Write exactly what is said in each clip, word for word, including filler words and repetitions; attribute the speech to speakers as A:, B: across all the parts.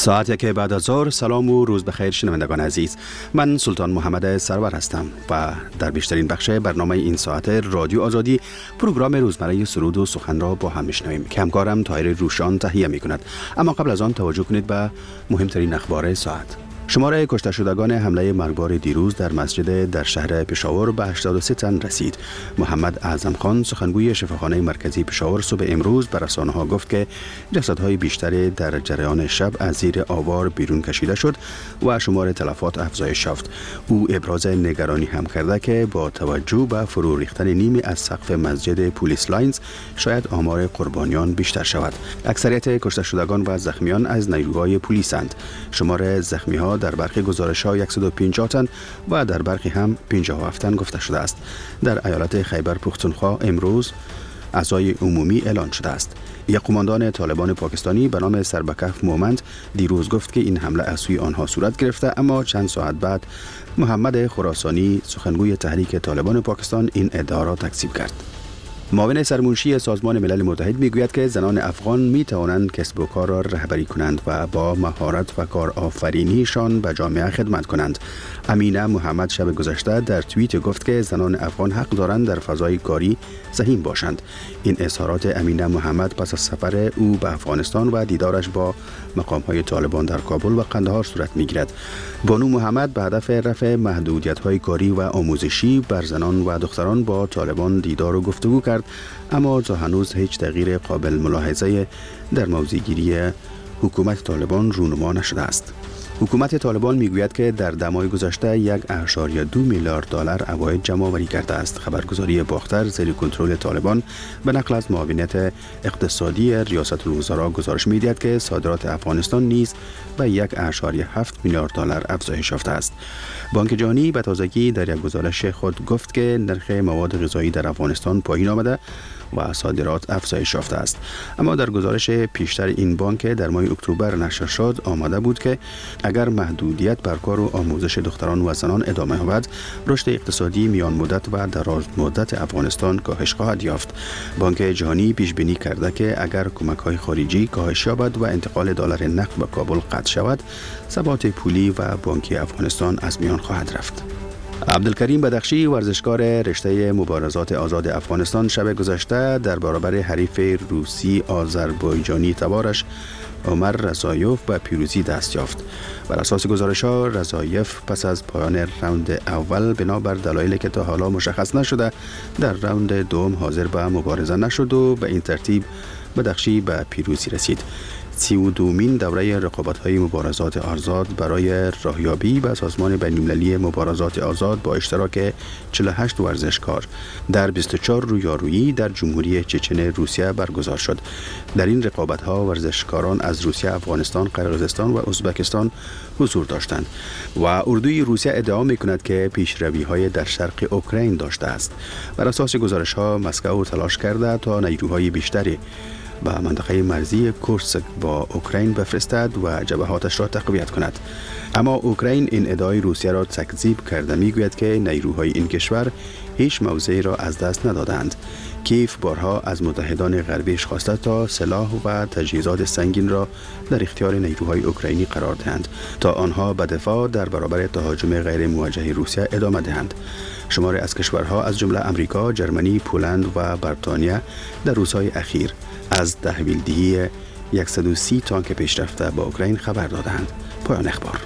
A: ساعت یک بعد از ظهر. سلام و روز بخیر شنوندگان عزیز. من سلطان محمد سرور هستم و در بیشترین بخش برنامه این ساعت رادیو آزادی پروگرام روزمره سرود و سخن را با هم میشنویم که همکارم طاهر روشان تهیه می کند. اما قبل از آن توجه کنید به مهمترین اخبار ساعت. شمار کشته شدگان حمله مرگبار دیروز در مسجد در شهر پشاور به هشتاد و سه تن رسید. محمد اعظم خان سخنگوی شفاخانه مرکزی پشاور صبح امروز به رسانه‌ها گفت که جسدهای بیشتری در جریان شب از زیر آوار بیرون کشیده شد و شمار تلفات افزایش یافت. او ابراز نگرانی هم کرده که با توجه به فرو ریختن نیمی از سقف مسجد پلیس لاینز شاید آمار قربانیان بیشتر شود. اکثریت کشته شدگان و زخمیان از نیروهای پلیسند. شمار زخمی‌ها در برخی گزارش‌ها صد و پنجاه تن و در برخی هم پنجاه و هفت تن گفته شده است. در ایالت خیبر پختونخوا امروز عزای عمومی اعلان شده است. یک قماندان طالبان پاکستانی به نام سربکف مومند دیروز گفت که این حمله از سوی آنها صورت گرفته، اما چند ساعت بعد محمد خراسانی سخنگوی تحریک طالبان پاکستان این ادعا را تکذیب کرد. معاون سرمنشی سازمان ملل متحد میگوید که زنان افغان می توانند کسب و کار را رهبری کنند و با مهارت و کارآفرینیشان به جامعه خدمت کنند. امینه محمد شب گذشته در توییت گفت که زنان افغان حق دارند در فضای کاری سهیم باشند. این اظهارات امینه محمد پس از سفر او به افغانستان و دیدارش با مقام‌های طالبان در کابل و قندهار صورت می‌گیرد. بانو محمد به هدف رفع محدودیت‌های کاری و آموزشی بر زنان و دختران با طالبان دیدار و گفتگو کرد، اما تا هنوز هیچ تغییر قابل ملاحظه در موضع‌گیری حکومت طالبان رونما نشده است. حکومت طالبان میگوید که در دمای گذشته یک اشاریه دو میلیارد دلار عواید جمع آوری کرده است. خبرگزاری باختر زیر کنترل طالبان به نقل از معاونیت اقتصادی ریاست الوزراء گزارش میدهد که صادرات افغانستان نیز به یک اشاریه هفت میلیارد دلار افزایش یافته است. بانک جهانی به تازگی در یک گزارش خود گفت که نرخ مواد غذایی در افغانستان پایین آمده و صادرات افزایش یافته است. اما در گزارش پیشتر این بانک در ماه اکتبر نشر شد آمده بود که اگر محدودیت بر کار و آموزش دختران و زنان ادامه یابد، رشد اقتصادی میان مدت و دراز مدت افغانستان کاهش خواهد یافت. بانک جهانی پیش بینی کرده که اگر کمک‌های خارجی کاهش یابد و انتقال دلار نقد به کابل قطع شود، ثبات پولی و بانکی افغانستان از میان خواهد رفت. عبدالکریم بدخشی ورزشکار رشته مبارزات آزاد افغانستان شب گذشته در برابر حریف روسی آذربایجانی تبارش عمر رضایف به پیروزی دست یافت. بر اساس گزارش‌ها رضایف پس از پایان راوند اول بنابر دلایلی که تا حالا مشخص نشده در راوند دوم حاضر به مبارزه نشد و به این ترتیب بدخشی به پیروزی رسید. سی و دومین دوره رقابت‌های مبارزات آزاد برای راهیابی به سازمان بین‌المللی مبارزات آزاد با اشتراک چهل و هشت ورزشکار در بیست و چهار رویارویی در جمهوری چچن روسیه برگزار شد. در این رقابت‌ها ورزشکاران از روسیه، افغانستان، قرقیزستان و ازبکستان حضور داشتند و اردوی روسیه ادعا می‌کند که پیشروی‌های در شرق اوکراین داشته است. بر اساس گزارش‌ها مسکو تلاش کرده تا نیروهای بیشتری به منطقه مرزی کورسک با اوکراین بفرستد و جبهاتش را تقویت کند، اما اوکراین این ادعای روسیه را تکذیب کرده. میگوید که نیروهای این کشور هیچ موضعی را از دست ندادند. کیف بارها از متحدان غربیش خواسته تا سلاح و تجهیزات سنگین را در اختیار نیروهای اوکراینی قرار دهند تا آنها به دفاع در برابر تهاجم غیر موجه روسیه ادامه دهند. شماری از کشورها از جمله امریکا، جرمنی، پولند و بریتانیا در روزهای اخیر از تحویلدهی صد و سی تانک پیشرفته با اوکراین خبر دادند. پایان اخبار.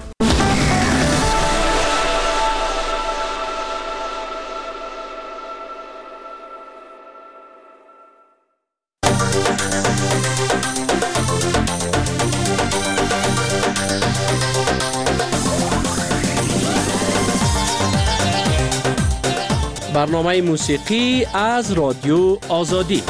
B: برنامه موسیقی از رادیو آزادی.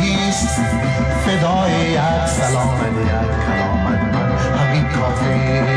C: فدای یک سلام یک کلامت من همین کافی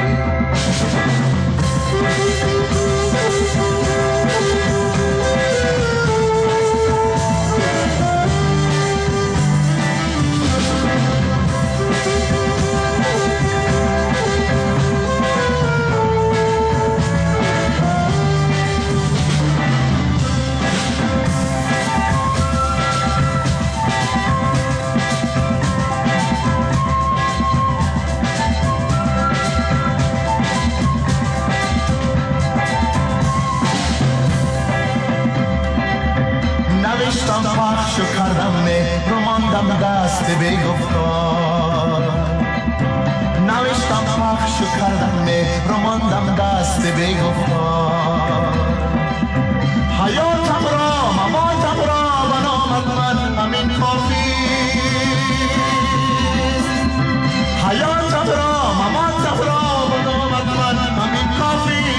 C: پخش کردم مهر و ماندم دست بگفتار، نوشتم پخش کردم مهر و ماندم دست بگفتار. حیاتم را مماتم را بنامد من همین کافی، حیاتم را مماتم را بنامد من همین کافی.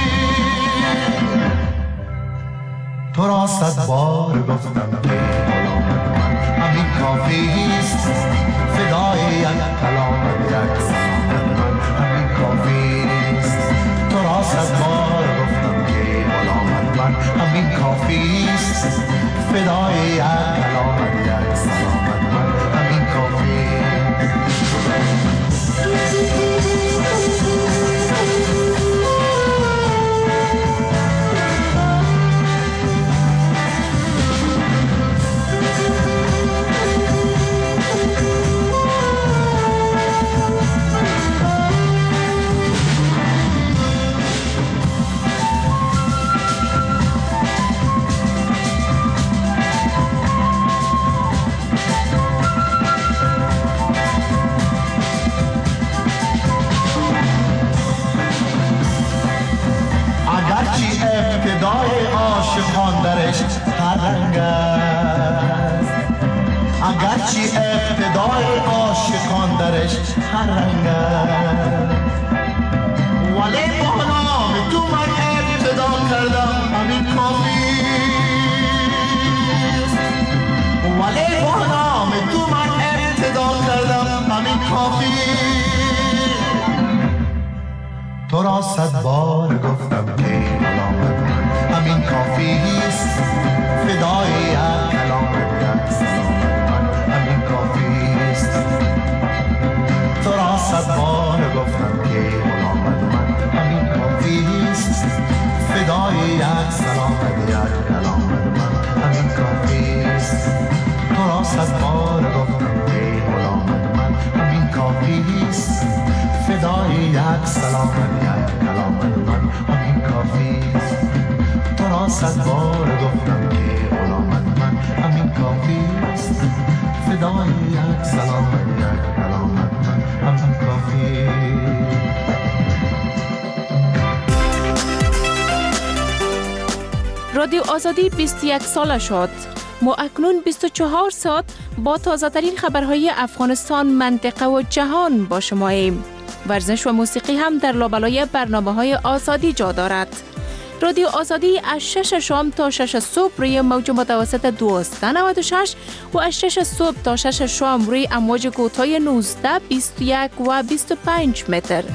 C: تو را صد بار گفتم که غلامت من همین کافیست، فدای یک کلامت یک سلامت من همین کافیست. تو را صد بار گفتم که غلامت من همین کافیست، فدای یک کلامت یک سلامت من همین کافیست. ابتدای عاشقان درش هر رنگ است، اگرچه ابتدای عاشقان درش هر رنگ است، ولی با نام تو من ابتدا کردم همین کافیست، ولی با نام تو من ابتدا کردم همین کافیست. تو را صد بار گفتم که غلامت من همین کافیست، فدای یک کلامت یک سلامت من همین کافیست. تو را صد بار گفتم که غلامت من همین کافیست، فدای یک سلامت یک کلامت من همین کافیست. تو را صد بار گفتم که غلامت من همین کافیست، فدای یک سلامت یک کلامت من همین کافیست. تو را صد بار گفتم که غلامت من همین کافیست، فدای یک سلامت یک کلامت من همین کافیست.
D: رادیو آزادی بیست و یک ساله شد. ما اکنون بیست و چهار ساعت با تازه ترین خبرهای افغانستان، منطقه و جهان با شماییم. ورزش و موسیقی هم در لابلای برنامه‌های آزادی جا دارد. رادیو آزادی از شش شام تا شش صبح روی موج متوسط دویست و نود و شش و از شش صبح تا شش شام روی امواج کوتاه نوزده، بیست و یک و بیست و پنج متر.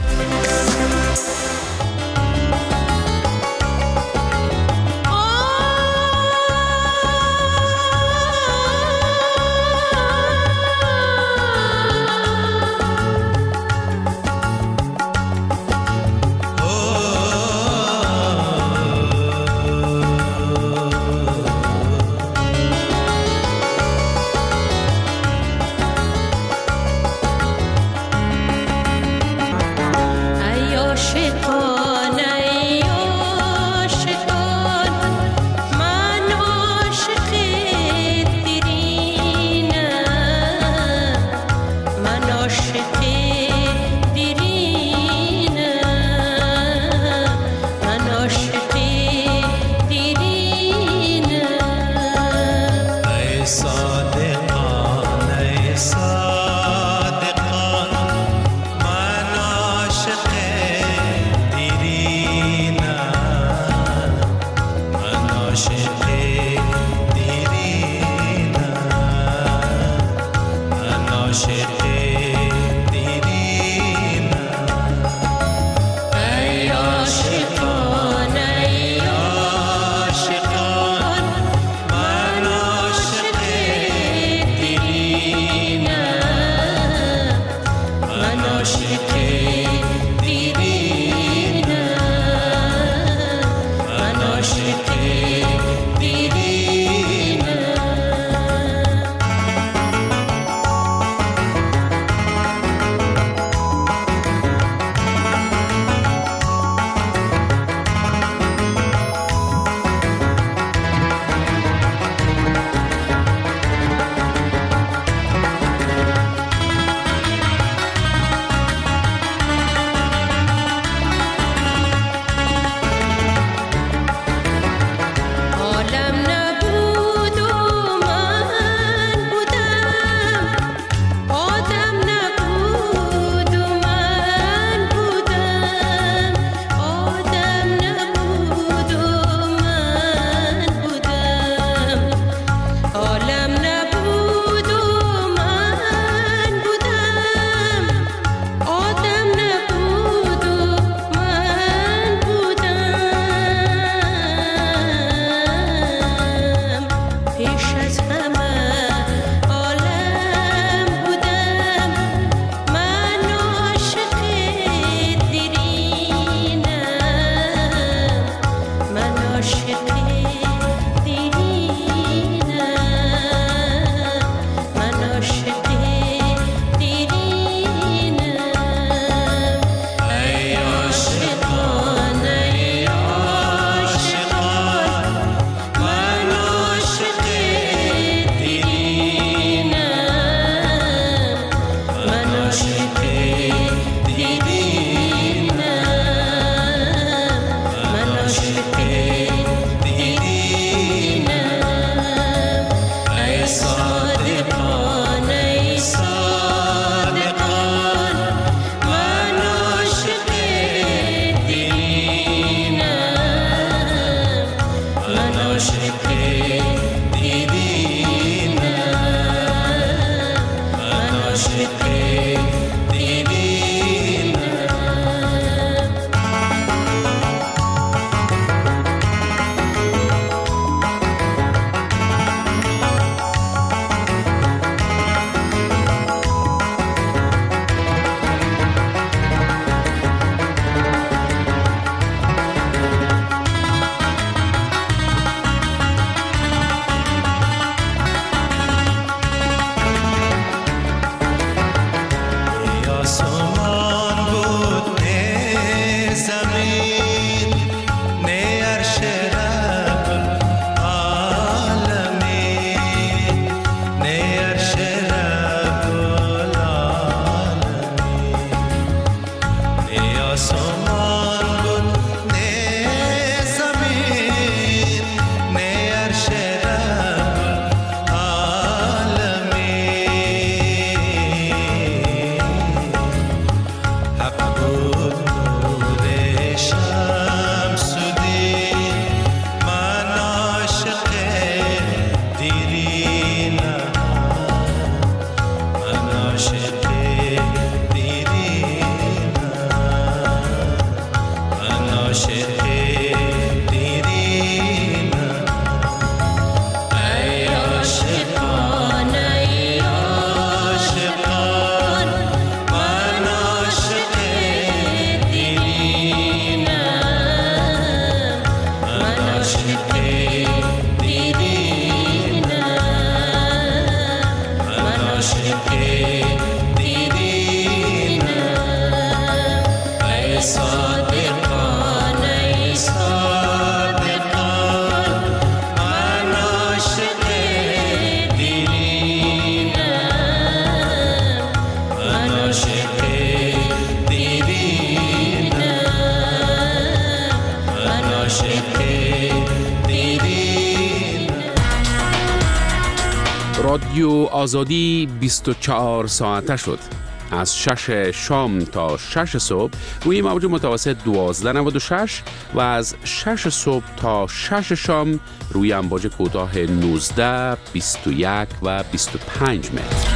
E: رادیو آزادی بیست و چهار ساعته شد. از شش شام تا شش صبح روی موج متوسط دوازده نود و شش و از شش صبح تا شش شام روی امواج کوتاه نوزده، بیست و یک و بیست و پنج متر.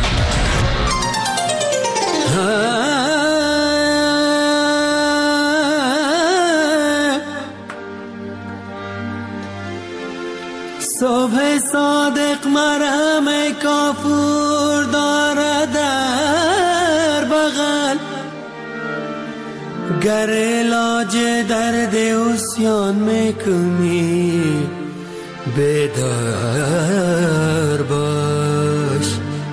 F: صبح صادق مرهم کافور داره در بغل، گر علاج درد عصیان میکنی بیدار باش.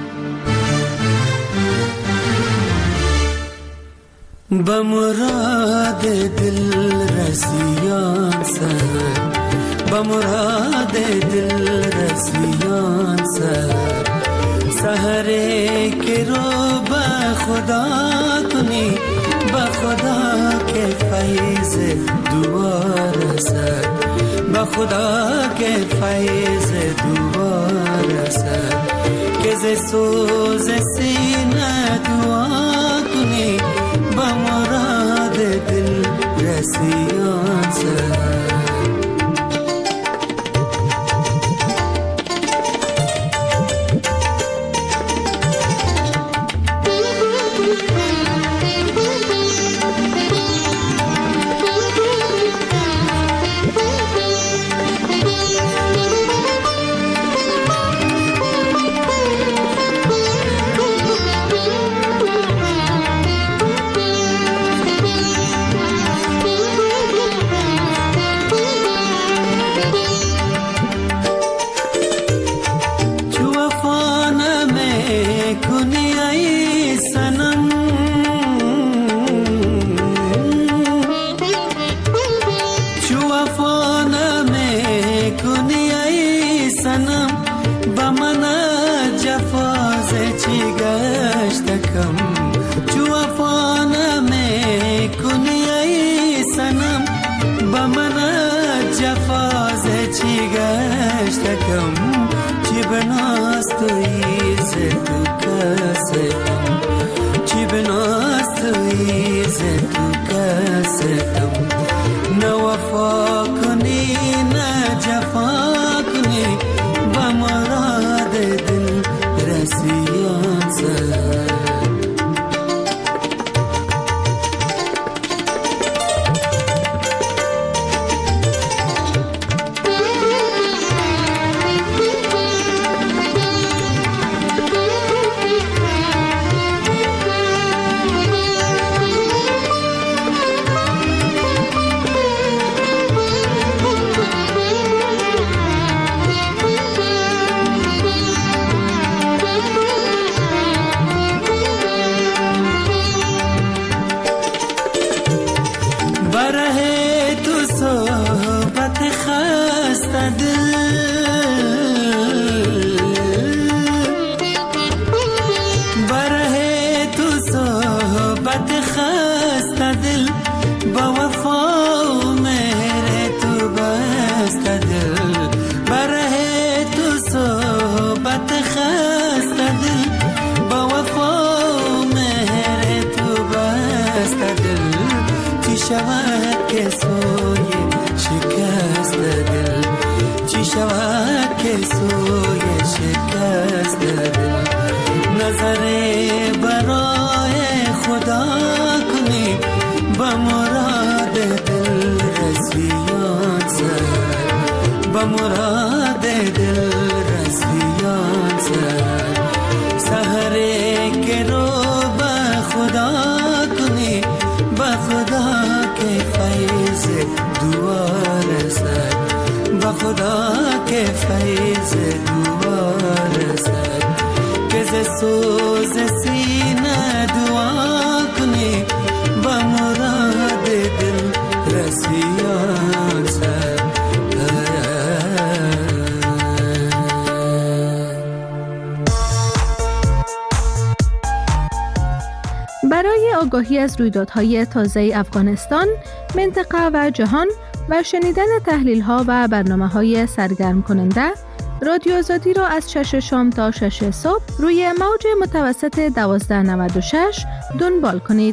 F: به مراد دل رسیان سر، با مراد دل رسیان سر، سحره که رو به خدا کنی، به خدا که فیض دعا رسد، به خدا که فیض دعا رسد، که ز سوز سینه دعا کنی، به مراد دل رسیان سر. نوفا کنی نه جفا است دل بره تو صحبت خست دل با وفا و مهر تو بست دل بره تو صحبت خست دل با وفا و مهر تو بست دل چی شود که سوی شکست دل چی شود که سوی شکست دل نظر برای خدا کنی با مراد دل رسیان سر با مراد دل رسیان سر سحره که رو با خدا کنی با خدا که فیض دوار سر با خدا که فیض دوار سر که ز سوز سینه دعا کنی با مراد دل رسیان سر
G: برای آگاهی از رویدادهای تازه افغانستان، منطقه و جهان و شنیدن تحلیل‌ها و برنامه‌های سرگرم کننده، رادیو آزادی را از شش شام تا شش صبح روی موج متوسط دوازده نود و شش دنبال کنید.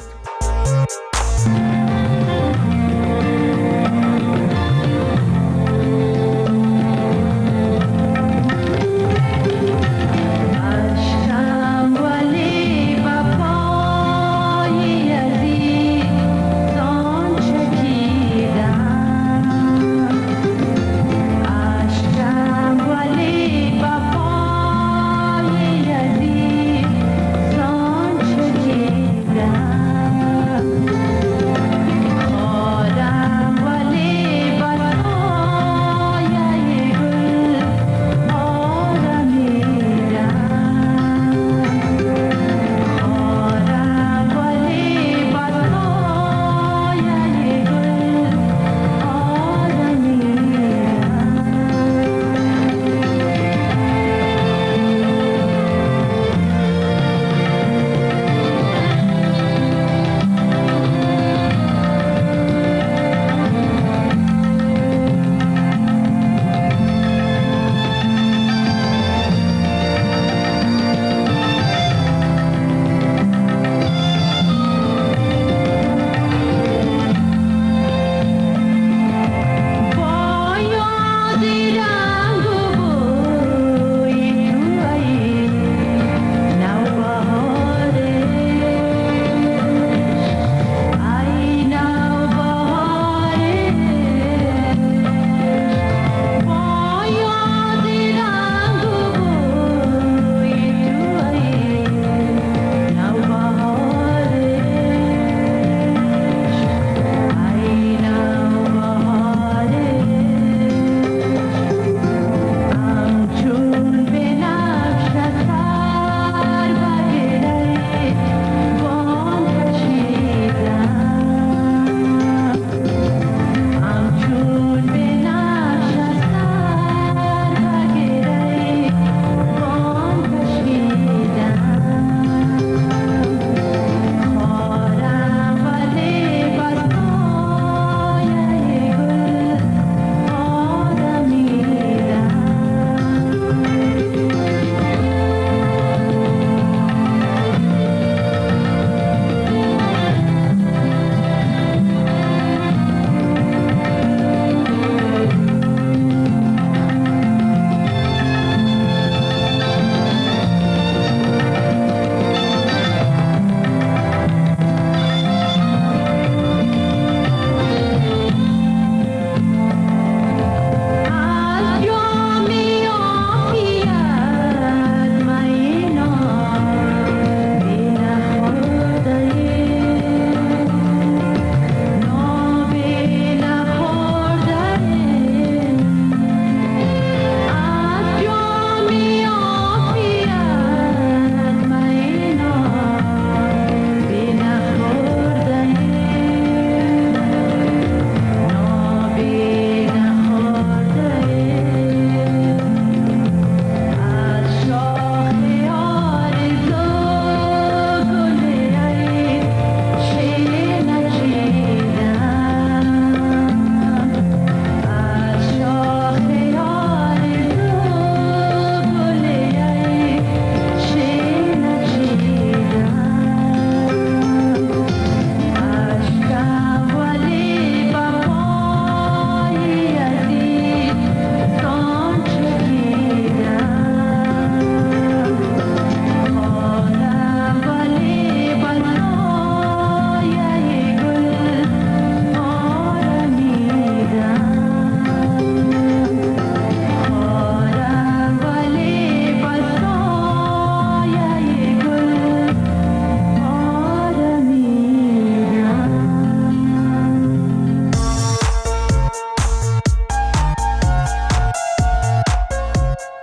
H: down.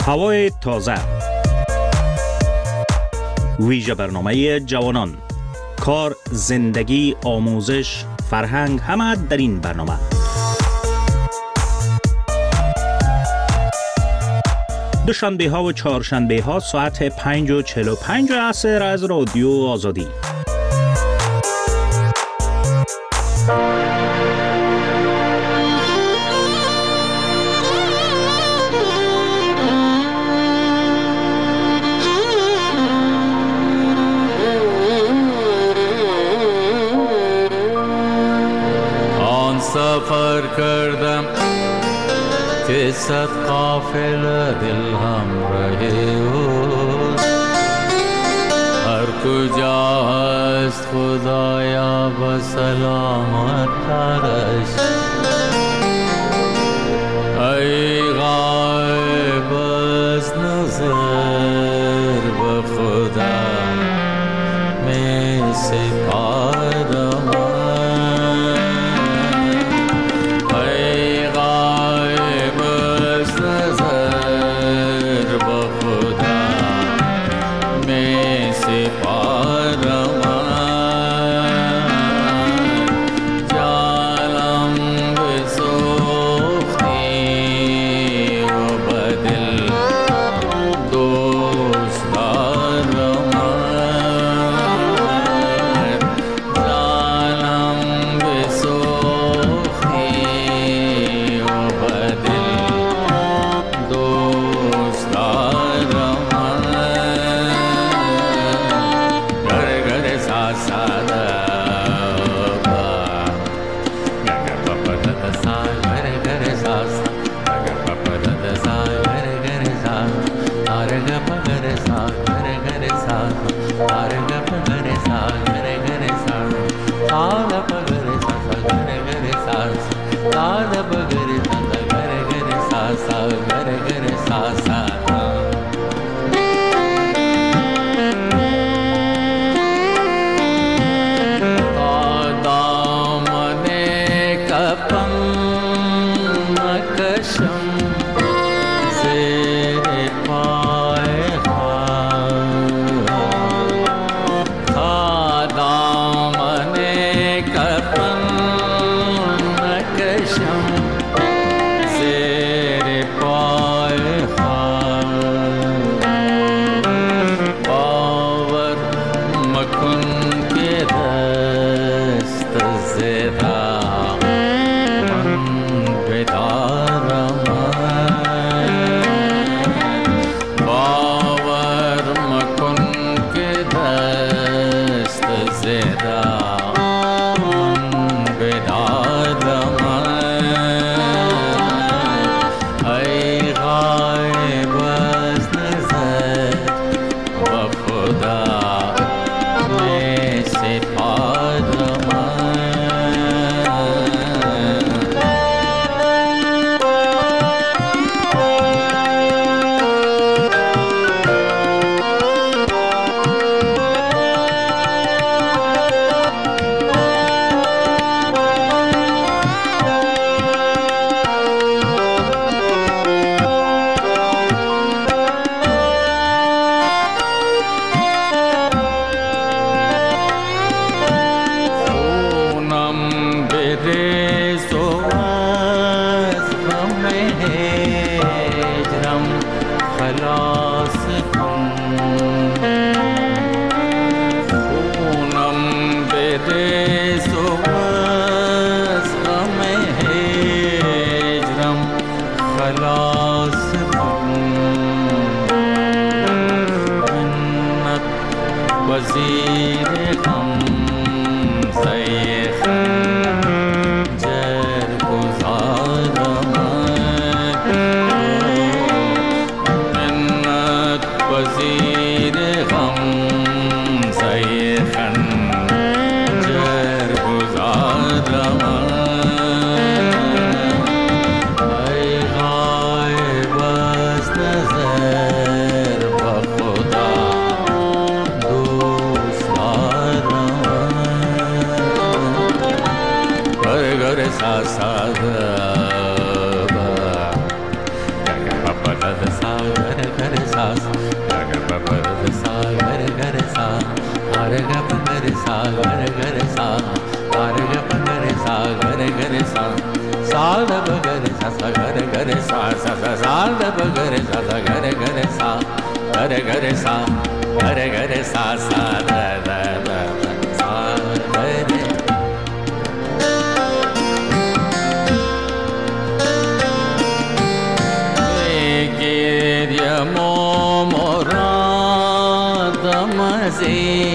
H: هوای تازه، ویژه برنامه جوانان، کار، زندگی، آموزش، فرهنگ، همه در این برنامه. دوشنبه ها و چهارشنبه ها ساعت پنج و چهل و پنج عصر از رادیو آزادی.
I: آن سفر کردم که صد قافله دل همراه اوست، هر کجا هست خدایا به سلامت ترش. ای غایب از نظر به خدا می سپارم،
F: Bye.
I: sa sa sa sa da ba ga re sa sa ga re ga re sa ga re ga re sa ga re ga re sa sa da da da sa ga re ye mo mo ra da ma se